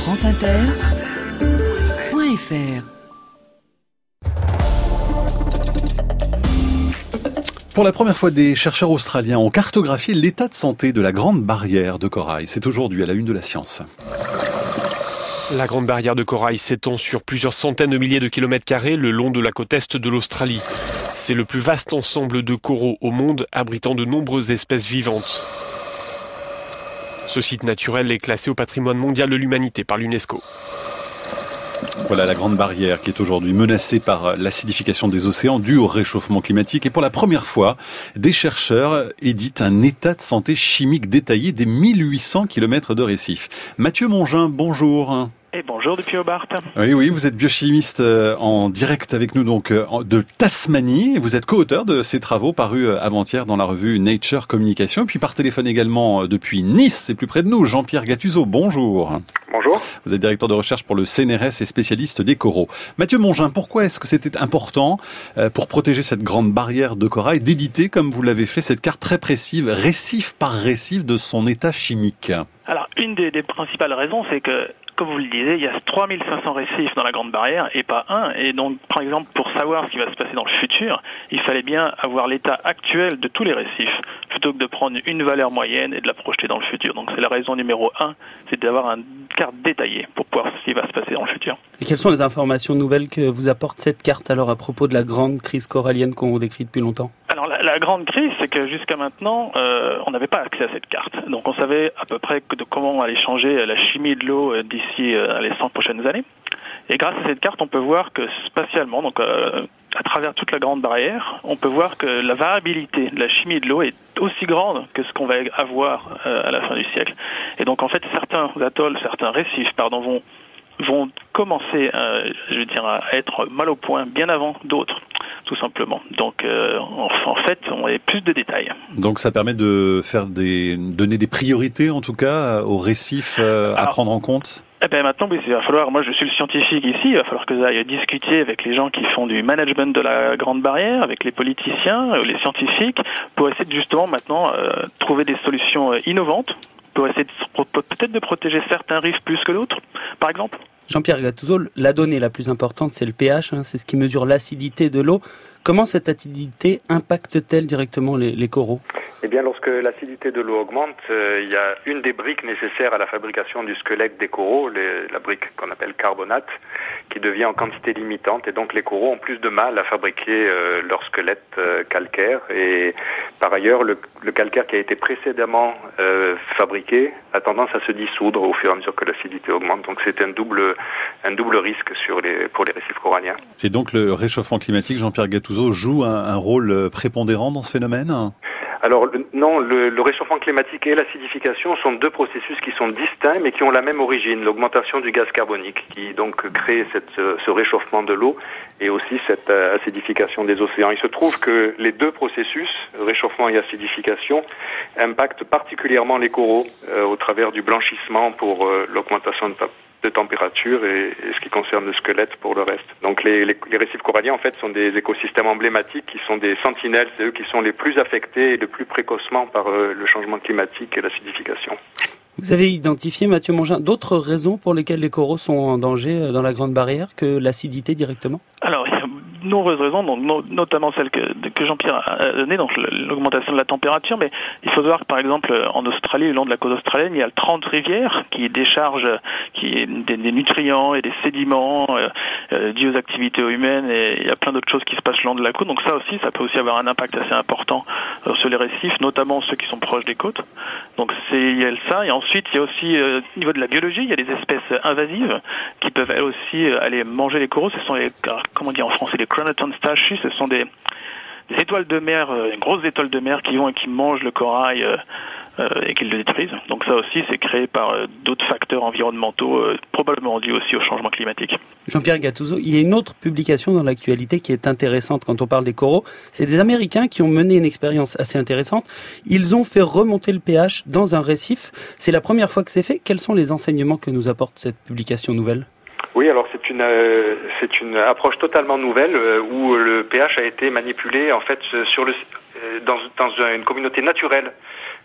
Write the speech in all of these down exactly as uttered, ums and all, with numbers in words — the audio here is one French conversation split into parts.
France Inter point F R. Pour la première fois, des chercheurs australiens ont cartographié l'état de santé de la Grande Barrière de Corail. C'est aujourd'hui à la une de la science. La Grande Barrière de Corail s'étend sur plusieurs centaines de milliers de kilomètres carrés le long de la côte est de l'Australie. C'est le plus vaste ensemble de coraux au monde, abritant de nombreuses espèces vivantes. Ce site naturel est classé au patrimoine mondial de l'humanité par l'UNESCO. Voilà la Grande Barrière qui est aujourd'hui menacée par l'acidification des océans due au réchauffement climatique. Et pour la première fois, des chercheurs éditent un état de santé chimique détaillé des mille huit cents kilomètres de récifs. Mathieu Mongin, bonjour. Et bonjour depuis Hobart. Oui, oui, vous êtes biochimiste en direct avec nous donc de Tasmanie. Vous êtes co-auteur de ces travaux parus avant-hier dans la revue Nature Communication. Et puis par téléphone également depuis Nice, c'est plus près de nous, Jean-Pierre Gattuso, bonjour. Bonjour. Vous êtes directeur de recherche pour le C N R S et spécialiste des coraux. Mathieu Mongin, pourquoi est-ce que c'était important pour protéger cette grande barrière de corail d'éditer, comme vous l'avez fait, cette carte très précise, récif par récif de son état chimique? Alors, une des, des principales raisons, c'est que comme vous le disiez, il y a trois mille cinq cents récifs dans la Grande Barrière et pas un. Et donc, par exemple, pour savoir ce qui va se passer dans le futur, il fallait bien avoir l'état actuel de tous les récifs plutôt que de prendre une valeur moyenne et de la projeter dans le futur. Donc, c'est la raison numéro un, c'est d'avoir une carte détaillée pour pouvoir ce qui va se passer dans le futur. Et quelles sont les informations nouvelles que vous apporte cette carte alors à propos de la grande crise corallienne qu'on décrit depuis longtemps ? Alors la, la grande crise, c'est que jusqu'à maintenant, euh, on n'avait pas accès à cette carte. Donc on savait à peu près de comment allait changer la chimie de l'eau d'ici euh, les cent prochaines années. Et grâce à cette carte, on peut voir que spatialement, donc euh, à travers toute la Grande Barrière, on peut voir que la variabilité de la chimie de l'eau est aussi grande que ce qu'on va avoir euh, à la fin du siècle. Et donc en fait, certains atolls, certains récifs, pardon, vont vont commencer, euh, je veux dire, à être mal au point bien avant d'autres, tout simplement. Donc, euh, en, en fait, on a plus de détails. Donc, ça permet de faire des, donner des priorités, en tout cas, aux récifs euh, à Alors, prendre en compte. Eh ben maintenant, oui, il va falloir. Moi, je suis le scientifique ici. Il va falloir que j'aille discuter avec les gens qui font du management de la Grande Barrière, avec les politiciens, les scientifiques, pour essayer de justement maintenant euh, trouver des solutions innovantes. Pour essayer de, peut-être de protéger certains rives plus que d'autres, par exemple. Jean-Pierre Gattuso, la donnée la plus importante, c'est le pH, hein, c'est ce qui mesure l'acidité de l'eau. Comment cette acidité impacte-t-elle directement les, les coraux ? Eh bien, lorsque l'acidité de l'eau augmente, euh, il y a une des briques nécessaires à la fabrication du squelette des coraux, les, la brique qu'on appelle carbonate, qui devient en quantité limitante. Et donc, les coraux ont plus de mal à fabriquer euh, leur squelette euh, calcaire. Et par ailleurs, le, le calcaire qui a été précédemment euh, fabriqué a tendance à se dissoudre au fur et à mesure que l'acidité augmente. Donc, c'est un double, un double risque sur les, pour les récifs coralliens. Et donc, le réchauffement climatique, Jean-Pierre Gattuso, joue un, un rôle prépondérant dans ce phénomène ? Alors le, non, le, le réchauffement climatique et l'acidification sont deux processus qui sont distincts mais qui ont la même origine, l'augmentation du gaz carbonique qui donc crée cette, ce réchauffement de l'eau et aussi cette euh, acidification des océans. Il se trouve que les deux processus, réchauffement et acidification, impactent particulièrement les coraux euh, au travers du blanchissement pour euh, l'augmentation de de température et, et ce qui concerne le squelette pour le reste. Donc les, les, les récifs coralliens en fait sont des écosystèmes emblématiques qui sont des sentinelles, c'est eux qui sont les plus affectés et le plus précocement par euh, le changement climatique et l'acidification. Vous avez identifié, Mathieu Mongin, d'autres raisons pour lesquelles les coraux sont en danger dans la Grande Barrière que l'acidité directement ? Alors, il y a de nombreuses raisons, donc, no, notamment celle que, que Jean-Pierre a donnée, donc l'augmentation de la température, mais il faut savoir que par exemple en Australie, le long de la côte australienne, il y a trente rivières qui déchargent qui, des, des nutriments et des sédiments euh, euh, dus aux activités humaines, et il y a plein d'autres choses qui se passent le long de la côte, donc ça aussi, ça peut aussi avoir un impact assez important euh, sur les récifs, notamment ceux qui sont proches des côtes. Donc c'est, il y a ça, et ensuite il y a aussi, euh, au niveau de la biologie, il y a des espèces invasives qui peuvent elles aussi euh, aller manger les coraux, ce sont les, comment dire en français, les Cronoton stachys, ce sont des, des étoiles de mer, euh, grosses étoiles de mer qui vont et qui mangent le corail euh, euh, et qui le détruisent. Donc ça aussi, c'est créé par euh, d'autres facteurs environnementaux, euh, probablement dus aussi au changement climatique. Jean-Pierre Gattuso, il y a une autre publication dans l'actualité qui est intéressante quand on parle des coraux. C'est des Américains qui ont mené une expérience assez intéressante. Ils ont fait remonter le pH dans un récif. C'est la première fois que c'est fait. Quels sont les enseignements que nous apporte cette publication nouvelle ? Oui, alors c'est une euh, c'est une approche totalement nouvelle euh, où le pH a été manipulé en fait sur le euh, dans dans une communauté naturelle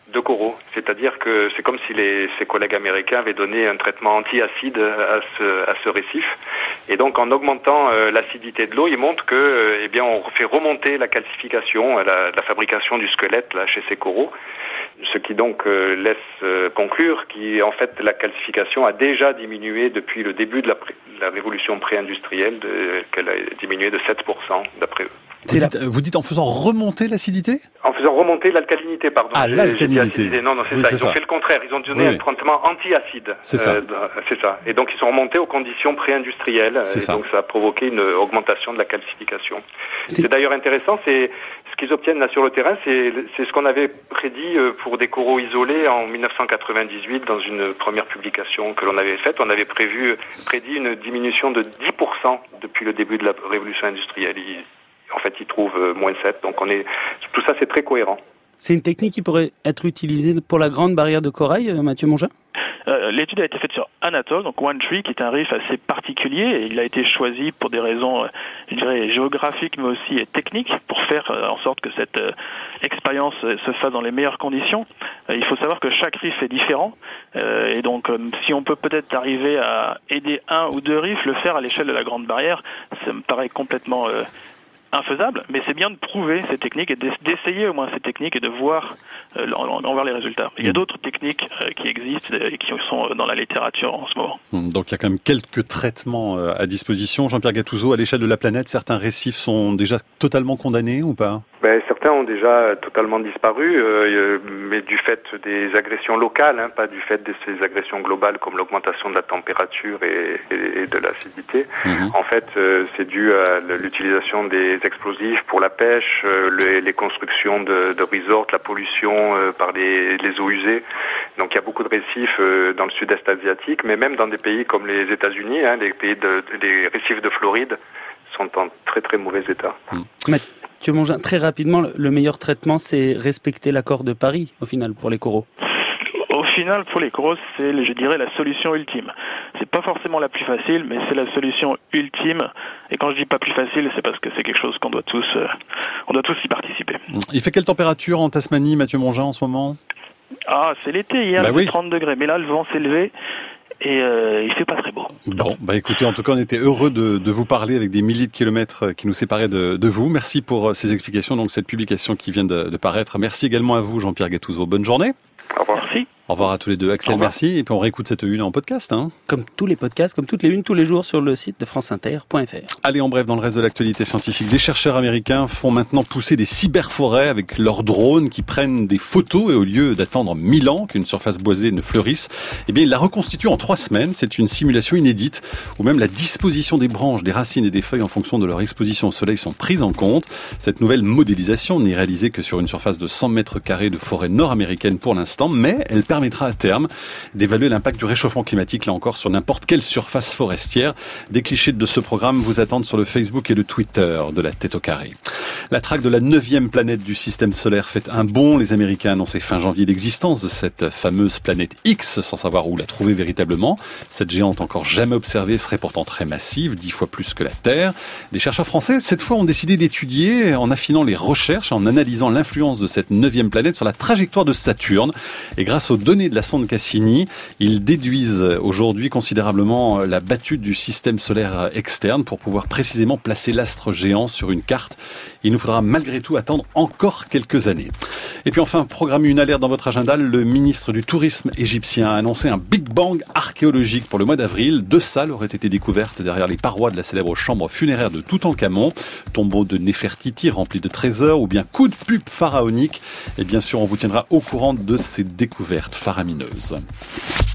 de coraux. C'est-à-dire que c'est comme si les, ses collègues américains avaient donné un traitement anti-acide à ce, à ce récif. Et donc, en augmentant euh, l'acidité de l'eau, ils montrent que, euh, eh bien, on fait remonter la calcification, la, la fabrication du squelette là chez ces coraux. Ce qui donc euh, laisse euh, conclure qu'en fait la calcification a déjà diminué depuis le début de la, pré- la révolution pré-industrielle, de, qu'elle a diminué de sept pour cent d'après eux. Vous dites, vous dites en faisant remonter l'acidité ? En faisant remonter l'alcalinité, pardon. Ah, l'alcalinité. Non, non, c'est oui, ça. C'est Ils ça. ont fait le contraire. Ils ont donné oui, un traitement anti-acide. C'est ça. Euh, c'est ça. Et donc, ils sont remontés aux conditions pré-industrielles. C'est et ça. donc, ça a provoqué une augmentation de la calcification. C'est, c'est d'ailleurs intéressant, c'est ce qu'ils obtiennent là sur le terrain, c'est, c'est ce qu'on avait prédit pour des coraux isolés en dix-neuf cent quatre-vingt-dix-huit dans une première publication que l'on avait faite. On avait prévu, prédit une diminution de dix pour cent depuis le début de la révolution industrielle. Ils, En fait, ils trouvent moins sept, donc on est tout ça, c'est très cohérent. C'est une technique qui pourrait être utilisée pour la grande barrière de corail, Mathieu Mongin ? Euh, l'étude a été faite sur un atoll, donc One Tree, qui est un reef assez particulier, et il a été choisi pour des raisons, euh, je dirais, géographiques, mais aussi euh, techniques, pour faire euh, en sorte que cette euh, expérience euh, se fasse dans les meilleures conditions. Euh, il faut savoir que chaque reef est différent, euh, et donc euh, si on peut peut-être arriver à aider un ou deux reefs, le faire à l'échelle de la grande barrière, ça me paraît complètement euh, infaisable, mais c'est bien de prouver ces techniques et d'essayer au moins ces techniques et de voir, euh, en voir les résultats. Il y a d'autres techniques euh, qui existent et qui sont dans la littérature en ce moment. Donc il y a quand même quelques traitements à disposition. Jean-Pierre Gattuso, à l'échelle de la planète, certains récifs sont déjà totalement condamnés ou pas ? Ben, certains ont déjà totalement disparu, euh, mais du fait des agressions locales, hein, pas du fait de ces agressions globales comme l'augmentation de la température et, et, et de l'acidité. Mmh. En fait, euh, c'est dû à l'utilisation des explosifs pour la pêche, euh, les, les constructions de, de resorts, la pollution euh, par les, les eaux usées. Donc il y a beaucoup de récifs euh, dans le sud-est asiatique, mais même dans des pays comme les États-Unis, hein, les pays de, les récifs de Floride sont en très très mauvais état. Mmh. Mathieu Mongin, très rapidement, le meilleur traitement, c'est respecter l'accord de Paris, au final, pour les coraux. Au final, pour les coraux, c'est, je dirais, la solution ultime. C'est pas forcément la plus facile, mais c'est la solution ultime. Et quand je dis pas plus facile, c'est parce que c'est quelque chose qu'on doit tous, euh, on doit tous y participer. Il fait quelle température en Tasmanie, Mathieu Mongin, en ce moment ? Ah, c'est l'été, hier, bah il oui. fait trente degrés. Mais là, le vent s'est levé. Et euh, il fait pas très beau. Bon, bah écoutez, en tout cas, on était heureux de, de vous parler avec des milliers de kilomètres qui nous séparaient de, de vous. Merci pour ces explications, donc cette publication qui vient de, de paraître. Merci également à vous, Jean-Pierre Gattuso. Bonne journée. Au revoir. Merci. Au revoir à tous les deux. Axel, merci. Et puis on réécoute cette une en podcast. Hein. Comme tous les podcasts, comme toutes les unes, tous les jours sur le site de france inter point f r. Allez, en bref, dans le reste de l'actualité scientifique, des chercheurs américains font maintenant pousser des cyberforêts avec leurs drones qui prennent des photos et au lieu d'attendre mille ans qu'une surface boisée ne fleurisse, eh bien, ils la reconstituent en trois semaines. C'est une simulation inédite où même la disposition des branches, des racines et des feuilles en fonction de leur exposition au soleil sont prises en compte. Cette nouvelle modélisation n'est réalisée que sur une surface de cent mètres carrés de forêt nord-américaine pour l'instant, mais elle permettra à terme d'évaluer l'impact du réchauffement climatique, là encore, sur n'importe quelle surface forestière. Des clichés de ce programme vous attendent sur le Facebook et le Twitter de la Tête au Carré. La traque de la neuvième planète du système solaire fait un bond. Les Américains annonçaient fin janvier l'existence de cette fameuse planète X, sans savoir où la trouver véritablement. Cette géante encore jamais observée serait pourtant très massive, dix fois plus que la Terre. Des chercheurs français, cette fois, ont décidé d'étudier, en affinant les recherches, en analysant l'influence de cette neuvième planète sur la trajectoire de Saturne. Et grâce aux données de la sonde Cassini, ils déduisent aujourd'hui considérablement la battue du système solaire externe pour pouvoir précisément placer l'astre géant sur une carte. Il nous faudra malgré tout attendre encore quelques années. Et puis enfin, programmez une alerte dans votre agenda. Le ministre du Tourisme égyptien a annoncé un Big Bang archéologique pour le mois d'avril. Deux salles auraient été découvertes derrière les parois de la célèbre chambre funéraire de Toutankhamon. Tombeau de Néfertiti rempli de trésors ou bien coup de pub pharaonique. Et bien sûr, on vous tiendra au courant de ces découvertes faramineuses.